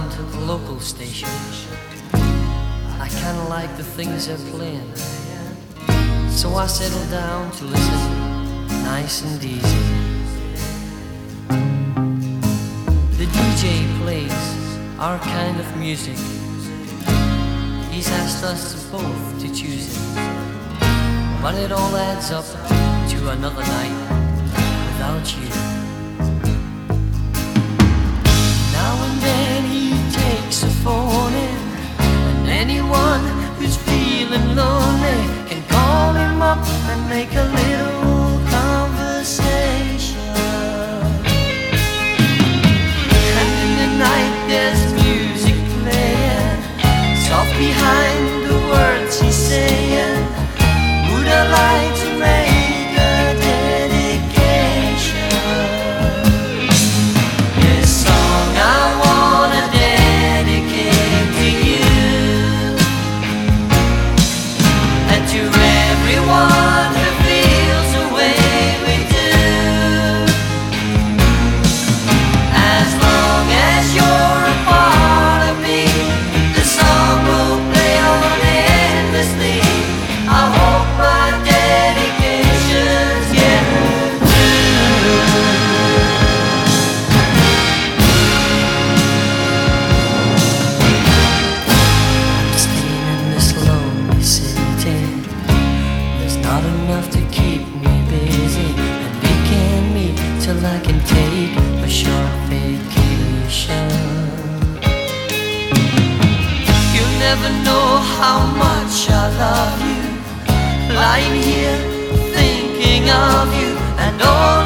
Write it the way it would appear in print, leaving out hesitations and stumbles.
down to the local station. I kinda like the things they're playing, so I settled down to listen nice and easy. The DJ plays our kind of music. He's asked us both to choose it, but it all adds up to another night without you. Now and then he takes a phone in, and anyone who's feeling lonely can call him up and make a little conversation. And in the night there's music playing, soft behind the words he's saying. Would I like to make a dedication? This song I wanna dedicate to you, and to everyone who feels the way we do. As long as you're a part of me, the song will play on endlessly. I hope my dedications get through. I'm staying in this lonely city. There's not enough to keep me busy, and we can't meet till I can take a short vacation. You'll never know how much I love you, lying here thinking of you, and all